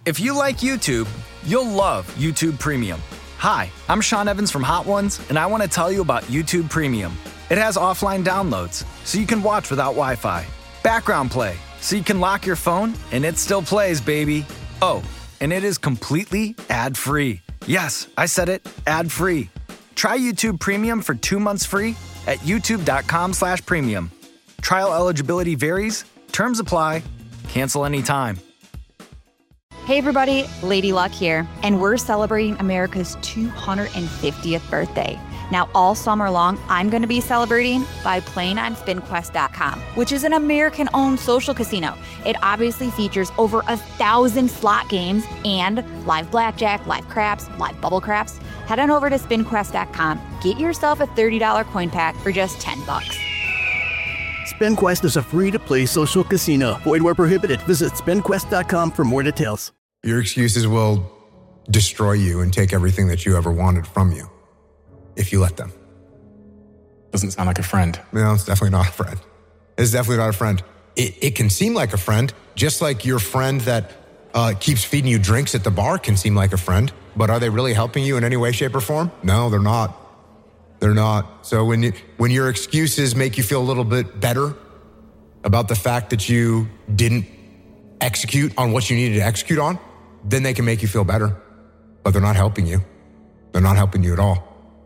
If you like YouTube, you'll love YouTube Premium. Hi, I'm Sean Evans from Hot Ones, and I want to tell you about YouTube Premium. It has offline downloads, so you can watch without Wi-Fi. Background play, so you can lock your phone, and it still plays, baby. Oh, and it is completely ad-free. Yes, I said it, ad-free. Try YouTube Premium for 2 months free at youtube.com/premium. Trial eligibility varies. Terms apply. Cancel anytime. Hey everybody, Lady Luck here, and we're celebrating America's 250th birthday. Now, all summer long, I'm going to be celebrating by playing on SpinQuest.com, which is an American-owned social casino. It obviously features over 1,000 slot games and live blackjack, live craps, live bubble craps. Head on over to SpinQuest.com. Get yourself a $30 coin pack for just $10. SpinQuest is a free-to-play social casino. Void where prohibited. Visit SpinQuest.com for more details. Your excuses will destroy you and take everything that you ever wanted from you if you let them. Doesn't sound like a friend. No, it's definitely not a friend. It's definitely not a friend. It can seem like a friend, just like your friend that keeps feeding you drinks at the bar can seem like a friend. But are they really helping you in any way, shape, or form? No, they're not. They're not. So when your excuses make you feel a little bit better about the fact that you didn't execute on what you needed to execute on, then they can make you feel better. But they're not helping you. They're not helping you at all.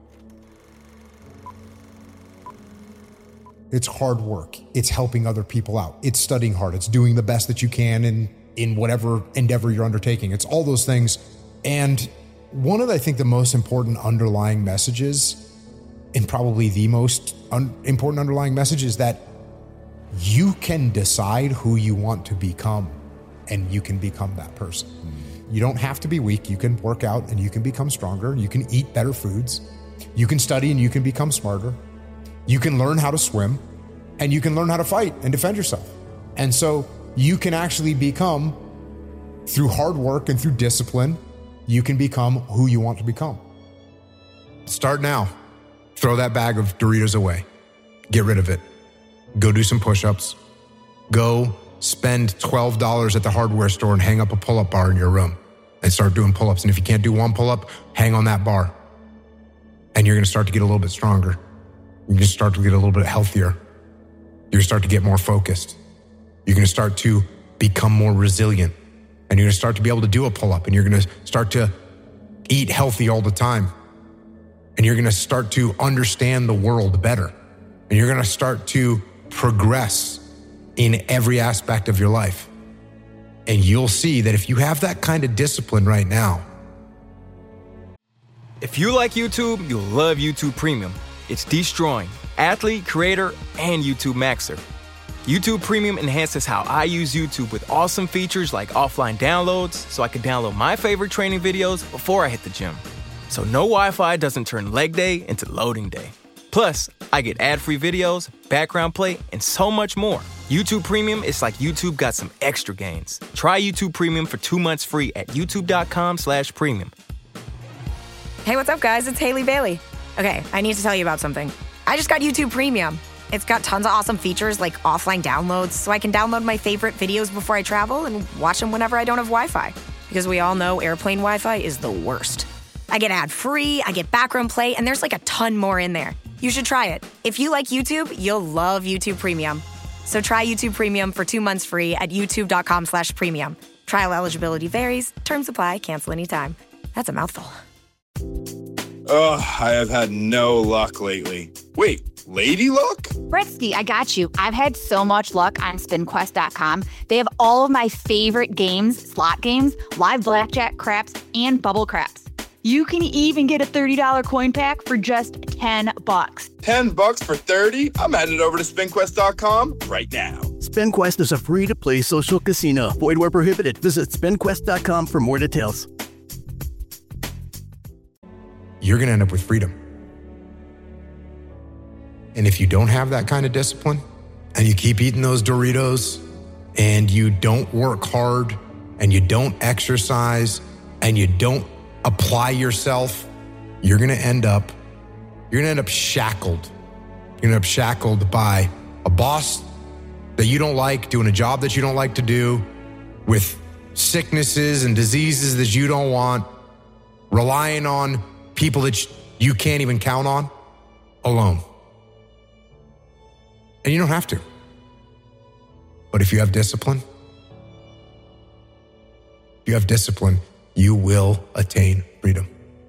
It's hard work. It's helping other people out. It's studying hard. It's doing the best that you can in whatever endeavor you're undertaking. It's all those things. And one of, I think, the most important underlying messages, and probably the most important underlying message, is that you can decide who you want to become, and you can become that person. You don't have to be weak. You can work out and you can become stronger. You can eat better foods. You can study and you can become smarter. You can learn how to swim, and you can learn how to fight and defend yourself. And so you can actually become, through hard work and through discipline, you can become who you want to become. Start now. Throw that bag of Doritos away. Get rid of it. Go do some push-ups. Go spend $12 at the hardware store and hang up a pull-up bar in your room and start doing pull-ups. And if you can't do one pull-up, hang on that bar. And you're going to start to get a little bit stronger. You're going to start to get a little bit healthier. You're going to start to get more focused. You're going to start to become more resilient. And you're going to start to be able to do a pull-up. And you're going to start to eat healthy all the time. And you're going to start to understand the world better. And you're going to start to progress in every aspect of your life. And you'll see that if you have that kind of discipline right now. If you like YouTube, you'll love YouTube Premium. It's destroying athlete, creator, and YouTube Maxer. YouTube Premium enhances how I use YouTube with awesome features like offline downloads, so I can download my favorite training videos before I hit the gym. So no Wi-Fi doesn't turn leg day into loading day. Plus, I get ad-free videos, background play, and so much more. YouTube Premium is like YouTube got some extra gains. Try YouTube Premium for 2 months free at youtube.com/premium. Hey, what's up, guys? It's Haley Bailey. Okay, I need to tell you about something. I just got YouTube Premium. It's got tons of awesome features like offline downloads, so I can download my favorite videos before I travel and watch them whenever I don't have Wi-Fi. Because we all know airplane Wi-Fi is the worst. I get ad-free, I get background play, and there's like a ton more in there. You should try it. If you like YouTube, you'll love YouTube Premium. So try YouTube Premium for 2 months free at youtube.com/premium. Trial eligibility varies. Terms apply. Cancel anytime. That's a mouthful. Ugh, I have had no luck lately. Wait, Lady Luck? Bretsky, I got you. I've had so much luck on SpinQuest.com. They have all of my favorite games, slot games, live blackjack, craps, and bubble craps. You can even get a $30 coin pack for just $10. $10 for 30? I'm headed over to SpinQuest.com right now. SpinQuest is a free-to-play social casino. Void where prohibited. Visit SpinQuest.com for more details. You're going to end up with freedom. And if you don't have that kind of discipline, and you keep eating those Doritos, and you don't work hard, and you don't exercise, and you don't apply yourself, you're going to end up shackled. You're going to end up shackled by a boss that you don't like, doing a job that you don't like to do, with sicknesses and diseases that you don't want, relying on people that you can't even count on alone. And you don't have to. But if you have discipline, you will attain freedom.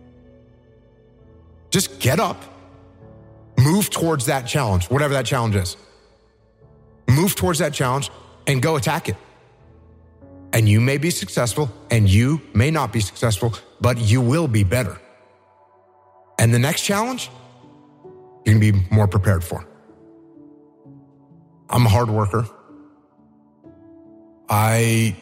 Just get up, move towards that challenge, whatever that challenge is. Move towards that challenge and go attack it. And you may be successful and you may not be successful, but you will be better. And the next challenge, you can be more prepared for. I'm a hard worker. I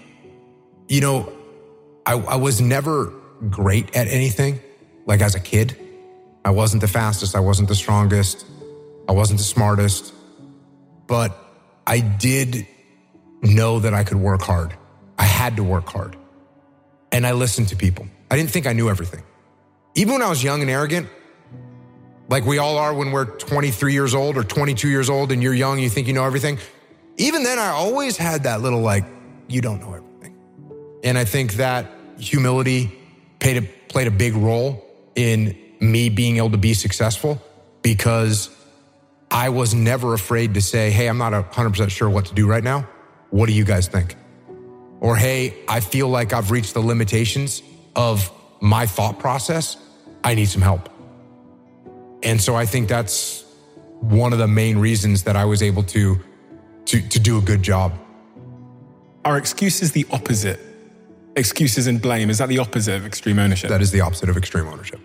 was never great at anything, like as a kid. I wasn't the fastest, I wasn't the strongest, I wasn't the smartest, but I did know that I could work hard. I had to work hard. And I listened to people. I didn't think I knew everything. Even when I was young and arrogant, like we all are when we're 23 years old or 22 years old and you're young, you think you know everything. Even then, I always had that little you don't know everything. And I think that humility played a big role in me being able to be successful, because I was never afraid to say, hey, I'm not 100% sure what to do right now. What do you guys think? Or, hey, I feel like I've reached the limitations of my thought process. I need some help. And so I think that's one of the main reasons that I was able to do a good job. Are excuses the opposite? Excuses and blame, is that the opposite of extreme ownership? That is the opposite of extreme ownership.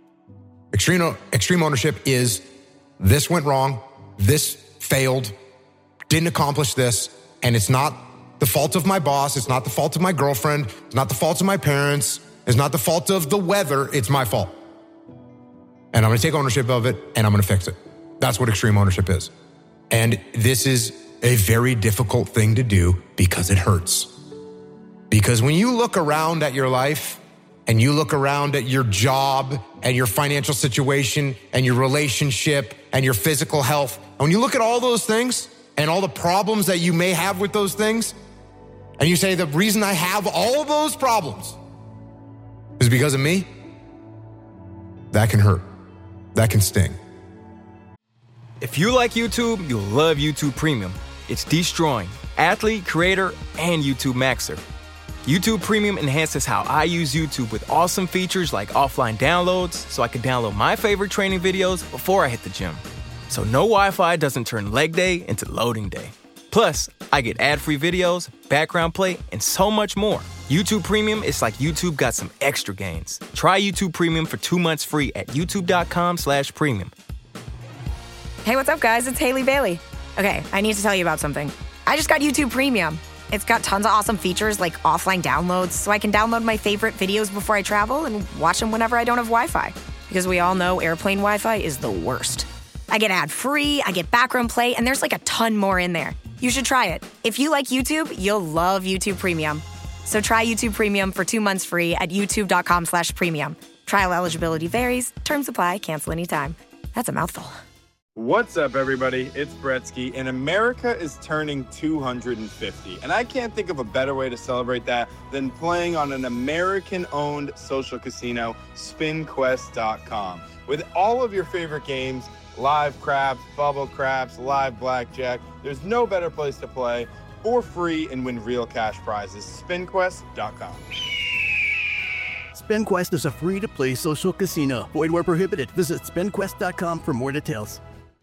Extreme ownership is, this went wrong, this failed, didn't accomplish this, and it's not the fault of my boss, it's not the fault of my girlfriend, it's not the fault of my parents, it's not the fault of the weather, it's my fault. And I'm going to take ownership of it, and I'm going to fix it. That's what extreme ownership is. And this is a very difficult thing to do because it hurts. Because when you look around at your life and you look around at your job and your financial situation and your relationship and your physical health, and when you look at all those things and all the problems that you may have with those things, and you say, the reason I have all those problems is because of me, that can hurt. That can sting. If you like YouTube, you'll love YouTube Premium. It's destroying athlete, creator, and YouTube Maxer. YouTube Premium enhances how I use YouTube with awesome features like offline downloads, so I can download my favorite training videos before I hit the gym. So no Wi-Fi doesn't turn leg day into loading day. Plus, I get ad-free videos, background play, and so much more. YouTube Premium is like YouTube got some extra gains. Try YouTube Premium for 2 months free at youtube.com/premium. Hey, what's up, guys? It's Haley Bailey. Okay, I need to tell you about something. I just got YouTube Premium. It's got tons of awesome features like offline downloads, so I can download my favorite videos before I travel and watch them whenever I don't have Wi-Fi. Because we all know airplane Wi-Fi is the worst. I get ad-free, I get background play, and there's a ton more in there. You should try it. If you like YouTube, you'll love YouTube Premium. So try YouTube Premium for 2 months free at youtube.com/premium. Trial eligibility varies. Terms apply. Cancel anytime. That's a mouthful. What's up, everybody? It's Bretsky, and America is turning 250. And I can't think of a better way to celebrate that than playing on an American-owned social casino, SpinQuest.com. With all of your favorite games, live craps, bubble craps, live blackjack, there's no better place to play for free and win real cash prizes. SpinQuest.com. SpinQuest is a free-to-play social casino. Void where prohibited. Visit SpinQuest.com for more details.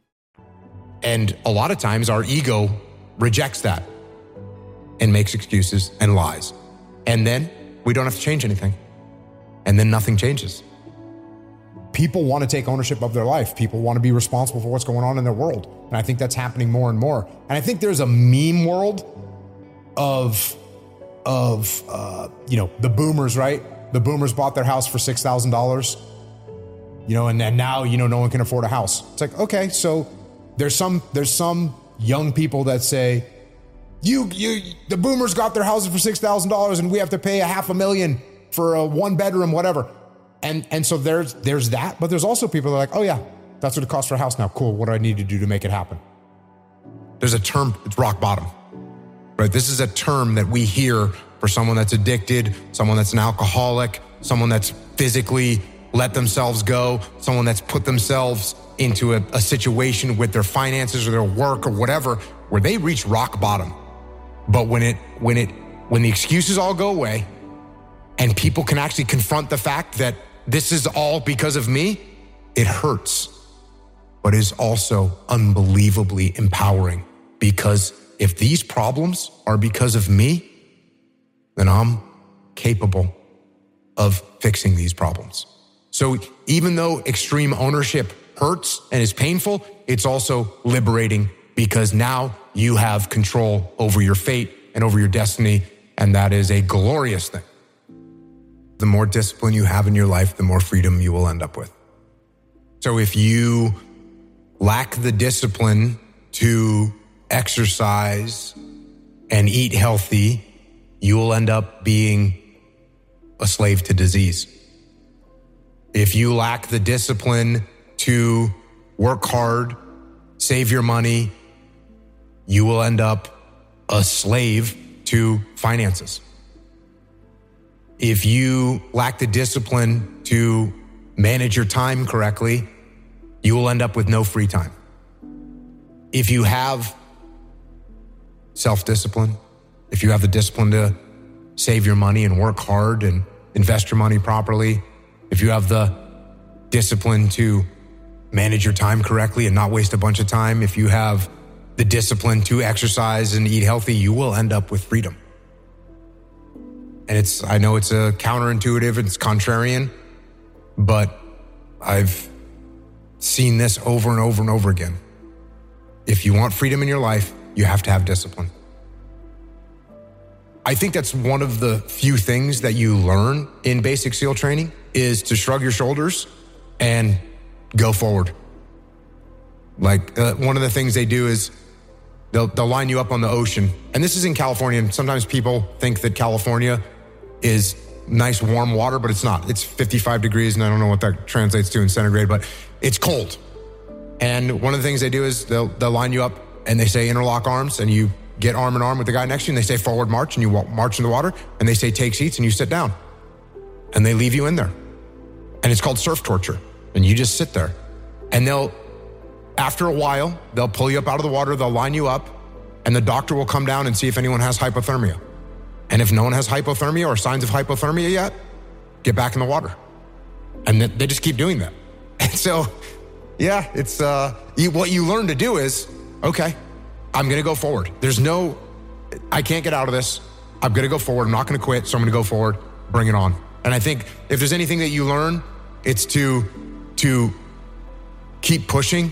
And a lot of times our ego rejects that and makes excuses and lies. And then we don't have to change anything. And then nothing changes. People want to take ownership of their life. People want to be responsible for what's going on in their world. And I think that's happening more and more. And I think there's a meme world of the boomers, right? The boomers bought their house for $6,000, and then now, no one can afford a house. It's like, okay, so there's some young people that say, the boomers got their houses for $6,000 and we have to pay $500,000 for a 1-bedroom, whatever. And so there's that, but there's also people that are like, oh yeah, that's what it costs for a house now. Cool. What do I need to do to make it happen? There's a term, it's rock bottom, right? This is a term that we hear for someone that's addicted, someone that's an alcoholic, someone that's physically let themselves go, someone that's put themselves into a situation with their finances or their work or whatever, where they reach rock bottom. But when the excuses all go away and people can actually confront the fact that this is all because of me, it hurts, but is also unbelievably empowering, because if these problems are because of me, then I'm capable of fixing these problems. So even though extreme ownership hurts and is painful, it's also liberating, because now you have control over your fate and over your destiny, and that is a glorious thing. The more discipline you have in your life, the more freedom you will end up with. So if you lack the discipline to exercise and eat healthy, you will end up being a slave to disease. If you lack the discipline to work hard, save your money, you will end up a slave to finances. If you lack the discipline to manage your time correctly, you will end up with no free time. If you have self-discipline, if you have the discipline to save your money and work hard and invest your money properly, if you have the discipline to manage your time correctly and not waste a bunch of time, if you have the discipline to exercise and eat healthy, you will end up with freedom. And I know it's a counterintuitive, it's contrarian, but I've seen this over and over and over again. If you want freedom in your life, you have to have discipline. I think that's one of the few things that you learn in basic SEAL training, is to shrug your shoulders and go forward. Like one of the things they do is they'll line you up on the ocean. And this is in California. And sometimes people think that California is nice, warm water, but it's not. It's 55 degrees, and I don't know what that translates to in centigrade, but it's cold. And one of the things they do is they'll line you up and they say interlock arms, and you get arm in arm with the guy next to you, and they say forward march, and you march in the water, and they say take seats, and you sit down. And they leave you in there. And it's called surf torture. And you just sit there. And after a while, they'll pull you up out of the water, they'll line you up, and the doctor will come down and see if anyone has hypothermia. And if no one has hypothermia or signs of hypothermia yet, get back in the water. And they just keep doing that. And so, yeah, it's what you learn to do is, okay, I'm going to go forward. I can't get out of this. I'm going to go forward. I'm not going to quit, so I'm going to go forward. Bring it on. And I think if there's anything that you learn, it's to keep pushing.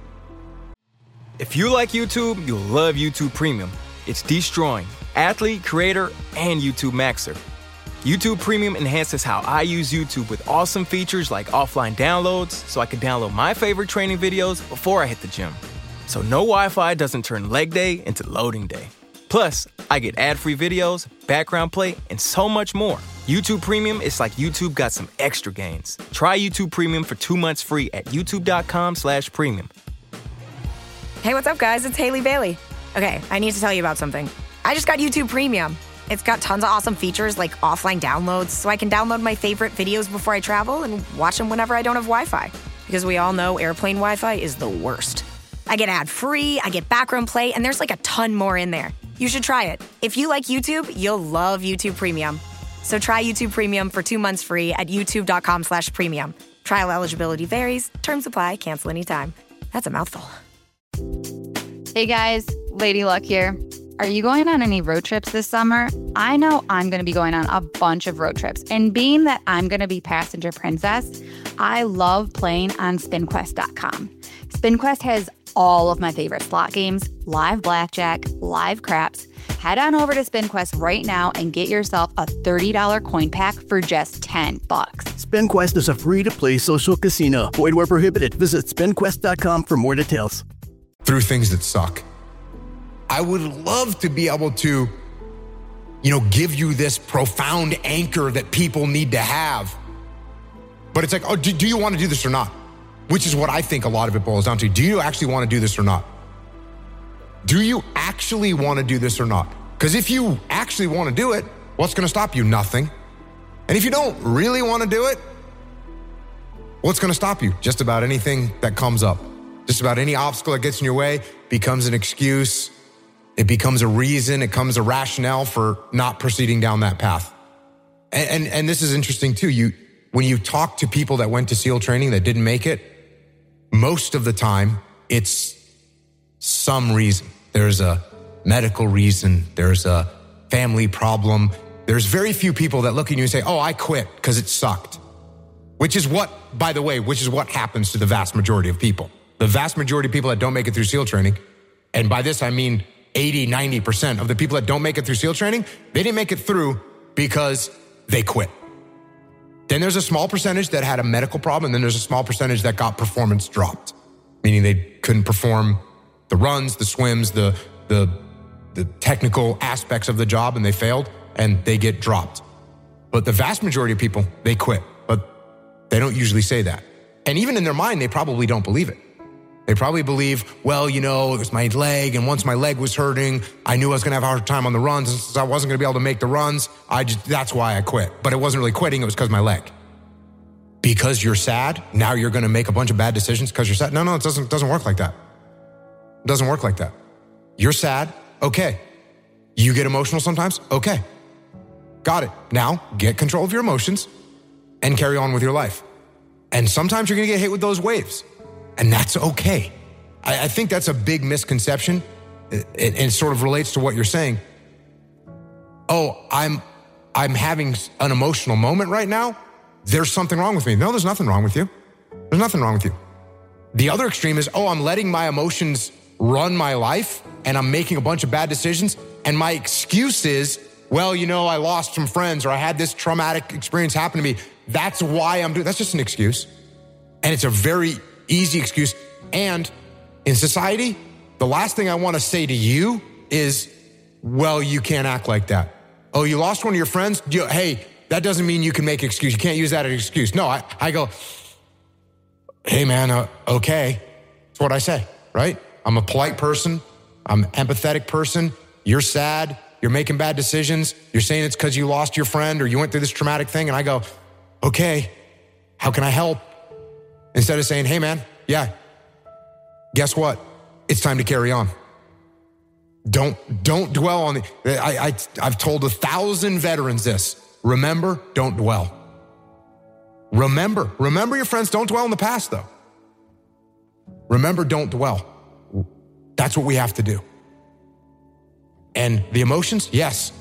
If you like YouTube, you'll love YouTube Premium. It's destroying athlete, creator, and YouTube Maxer. YouTube Premium enhances how I use YouTube with awesome features like offline downloads, so I can download my favorite training videos before I hit the gym. So no Wi-Fi doesn't turn leg day into loading day. Plus, I get ad-free videos, background play, and so much more. YouTube Premium is like YouTube got some extra gains. Try YouTube Premium for 2 months free at youtube.com/premium. Hey, what's up, guys? It's Haley Bailey. Okay, I need to tell you about something. I just got YouTube Premium. It's got tons of awesome features like offline downloads, so I can download my favorite videos before I travel and watch them whenever I don't have Wi-Fi. Because we all know airplane Wi-Fi is the worst. I get ad-free, I get background play, and there's like a ton more in there. You should try it. If you like YouTube, you'll love YouTube Premium. So try YouTube Premium for 2 months free at youtube.com/premium. Trial eligibility varies. Terms apply. Cancel anytime. That's a mouthful. Hey guys, Lady Luck here. Are you going on any road trips this summer? I know I'm going to be going on a bunch of road trips. And being that I'm going to be passenger princess, I love playing on SpinQuest.com. SpinQuest has all of my favorite slot games, live blackjack, live craps. Head on over to SpinQuest right now and get yourself a $30 coin pack for just $10. SpinQuest is a free-to-play social casino. Void where prohibited. Visit SpinQuest.com for more details. Through things that suck. I would love to be able to, give you this profound anchor that people need to have. But it's like, oh, do you want to do this or not? Which is what I think a lot of it boils down to. Do you actually want to do this or not? Do you actually want to do this or not? Because if you actually want to do it, What's going to stop you? Nothing. And if you don't really want to do it, what's going to stop you? Just about anything that comes up. Just about any obstacle that gets in your way becomes an excuse. It becomes a reason. It becomes a rationale for not proceeding down that path. And this is interesting too. When you talk to people that went to SEAL training that didn't make it, most of the time it's some reason. There's a medical reason. There's a family problem. There's very few people that look at you and say, oh, I quit because it sucked. Which is what happens to the vast majority of people. The vast majority of people that don't make it through SEAL training, and by this I mean 80, 90% of the people that don't make it through SEAL training, they didn't make it through because they quit. Then there's a small percentage that had a medical problem, and then there's a small percentage that got performance dropped, meaning they couldn't perform the runs, the swims, the technical aspects of the job, and they failed, and they get dropped. But the vast majority of people, they quit, but they don't usually say that. And even in their mind, they probably don't believe it. They probably believe, well, it was my leg, and once my leg was hurting, I knew I was going to have a hard time on the runs, and since I wasn't going to be able to make the runs, that's why I quit. But it wasn't really quitting, it was because of my leg. Because you're sad, now you're going to make a bunch of bad decisions because you're sad? No, it doesn't work like that. It doesn't work like that. You're sad, okay. You get emotional sometimes, okay. Got it. Now, get control of your emotions and carry on with your life. And sometimes you're going to get hit with those waves. And that's okay. I think that's a big misconception. It sort of relates to what you're saying. Oh, I'm having an emotional moment right now. There's something wrong with me. No, there's nothing wrong with you. There's nothing wrong with you. The other extreme is, I'm letting my emotions run my life and I'm making a bunch of bad decisions. And my excuse is, well, I lost some friends or I had this traumatic experience happen to me. That's why I'm doing. That's just an excuse. And it's a very easy excuse. And in society, the last thing I want to say to you is, well, you can't act like that. Oh, you lost one of your friends? Hey, that doesn't mean you can make an excuse. You can't use that as an excuse. No, I go, hey man, okay. That's what I say, right? I'm a polite person. I'm an empathetic person. You're sad. You're making bad decisions. You're saying it's because you lost your friend or you went through this traumatic thing. And I go, okay, how can I help? Instead of saying, hey man, yeah, guess what? It's time to carry on. Don't dwell on I've told 1,000 veterans this. Remember, don't dwell. Remember your friends. Don't dwell in the past though. Remember, don't dwell. That's what we have to do. And the emotions, yes.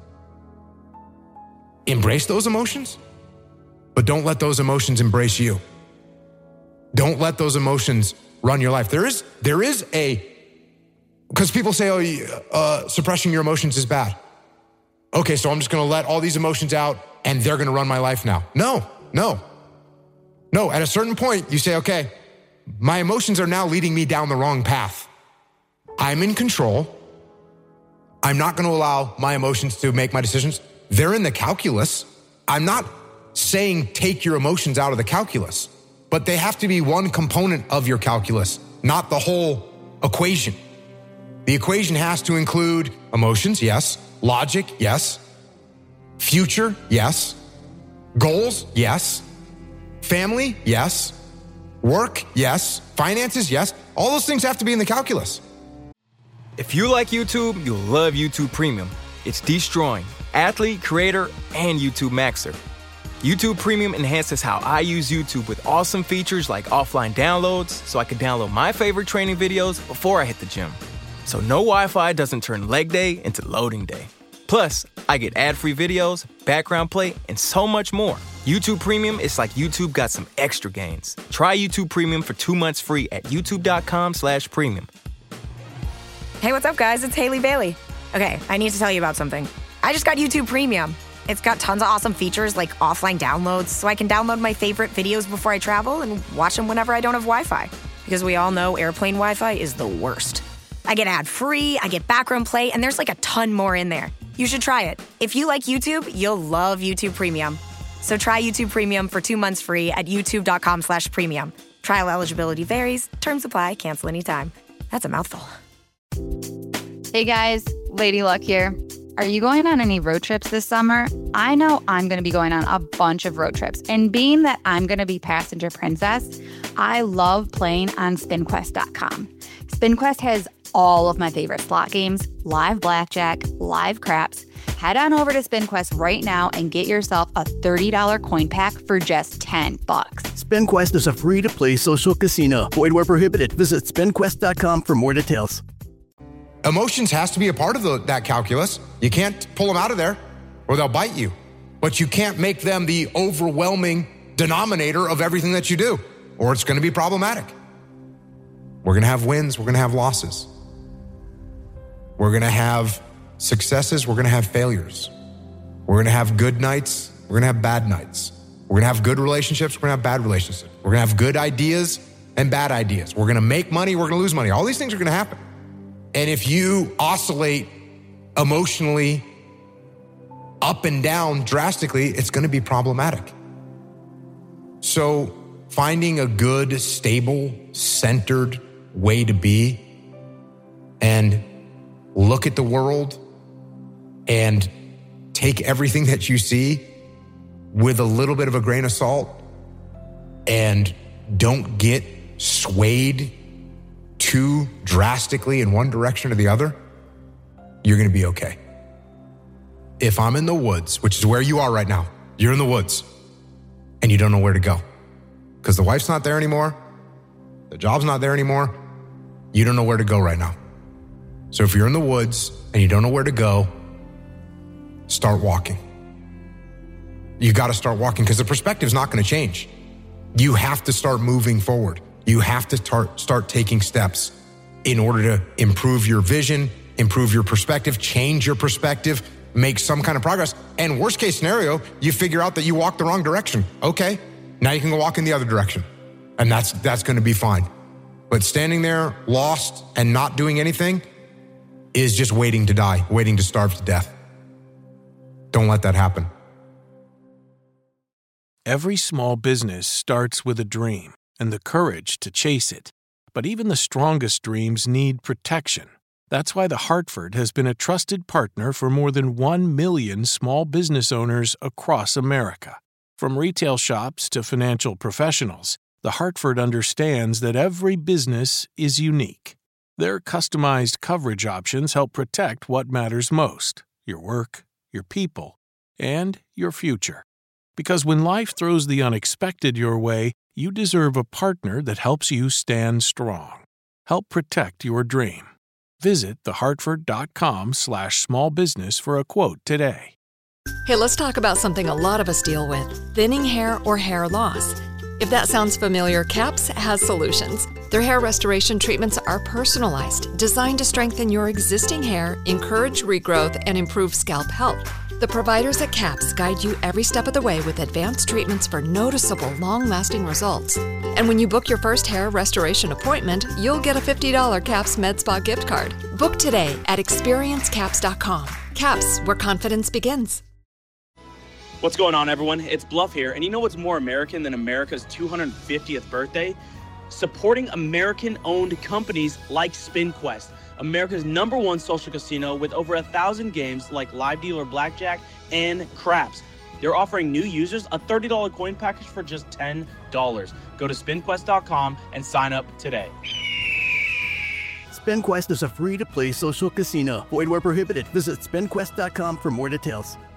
Embrace those emotions, but don't let those emotions embrace you. Don't let those emotions run your life. There is because people say, suppressing your emotions is bad. Okay, so I'm just going to let all these emotions out and they're going to run my life now. No. At a certain point, you say, okay, my emotions are now leading me down the wrong path. I'm in control. I'm not going to allow my emotions to make my decisions. They're in the calculus. I'm not saying take your emotions out of the calculus, but they have to be one component of your calculus, not the whole equation. The equation has to include emotions, yes. Logic, yes. Future, yes. Goals, yes. Family, yes. Work, yes. Finances, yes. All those things have to be in the calculus. If you like YouTube, you'll love YouTube Premium. It's destroying athlete, creator, and YouTube Maxer. YouTube Premium enhances how I use YouTube with awesome features like offline downloads, so I can download my favorite training videos before I hit the gym. So no Wi-Fi doesn't turn leg day into loading day. Plus, I get ad-free videos, background play, and so much more. YouTube Premium is like YouTube got some extra gains. Try YouTube Premium for 2 months free at youtube.com/premium. Hey, what's up, guys? It's Haley Bailey. Okay, I need to tell you about something. I just got YouTube Premium. It's got tons of awesome features like offline downloads, so I can download my favorite videos before I travel and watch them whenever I don't have Wi-Fi. Because we all know airplane Wi-Fi is the worst. I get ad-free, I get background play, and there's like a ton more in there. You should try it. If you like YouTube, you'll love YouTube Premium. So try YouTube Premium for 2 months free at youtube.com/premium. Trial eligibility varies. Terms apply. Cancel anytime. That's a mouthful. Hey guys, Lady Luck here. Are you going on any road trips this summer? I know I'm going to be going on a bunch of road trips. And being that I'm going to be passenger princess, I love playing on SpinQuest.com. SpinQuest has all of my favorite slot games, live blackjack, live craps. Head on over to SpinQuest right now and get yourself a $30 coin pack for just $10. SpinQuest is a free-to-play social casino. Void where prohibited. Visit SpinQuest.com for more details. Emotions has to be a part of that calculus. You can't pull them out of there or they'll bite you. But you can't make them the overwhelming denominator of everything that you do, or it's going to be problematic. We're going to have wins. We're going to have losses. We're going to have successes. We're going to have failures. We're going to have good nights. We're going to have bad nights. We're going to have good relationships. We're going to have bad relationships. We're going to have good ideas and bad ideas. We're going to make money. We're going to lose money. All these things are going to happen. And if you oscillate emotionally up and down drastically, it's going to be problematic. So finding a good, stable, centered way to be and look at the world and take everything that you see with a little bit of a grain of salt and don't get swayed too drastically in one direction or the other, you're going to be okay. If I'm in the woods, which is where you are right now, you're in the woods and you don't know where to go because the wife's not there anymore, the job's not there anymore, you don't know where to go right now. So if you're in the woods and you don't know where to go, start walking. You got to start walking because the perspective's not going to change. You have to start moving forward. You have to start taking steps in order to improve your vision, improve your perspective, change your perspective, make some kind of progress. And worst case scenario, you figure out that you walked the wrong direction. Okay, now you can go walk in the other direction. And that's going to be fine. But standing there lost and not doing anything is just waiting to die, waiting to starve to death. Don't let that happen. Every small business starts with a dream and the courage to chase it. But even the strongest dreams need protection. That's why The Hartford has been a trusted partner for more than 1 million small business owners across America. From retail shops to financial professionals, The Hartford understands that every business is unique. Their customized coverage options help protect what matters most: your work, your people, and your future. Because when life throws the unexpected your way, you deserve a partner that helps you stand strong. Help protect your dream. Visit thehartford.com/smallbusiness for a quote today. Hey, let's talk about something a lot of us deal with: thinning hair or hair loss. If that sounds familiar, CAPS has solutions. Their hair restoration treatments are personalized, designed to strengthen your existing hair, encourage regrowth, and improve scalp health. The providers at CAPS guide you every step of the way with advanced treatments for noticeable, long-lasting results. And when you book your first hair restoration appointment, you'll get a $50 CAPS Med Spa gift card. Book today at experiencecaps.com. CAPS, where confidence begins. What's going on, everyone? It's Bluff here, and you know what's more American than America's 250th birthday? Supporting American-owned companies like SpinQuest, America's #1 social casino with over 1,000 games like live dealer blackjack and craps. They're offering new users a $30 coin package for just $10. Go to SpinQuest.com and sign up today. SpinQuest is a free-to-play social casino. Void where prohibited. Visit SpinQuest.com for more details.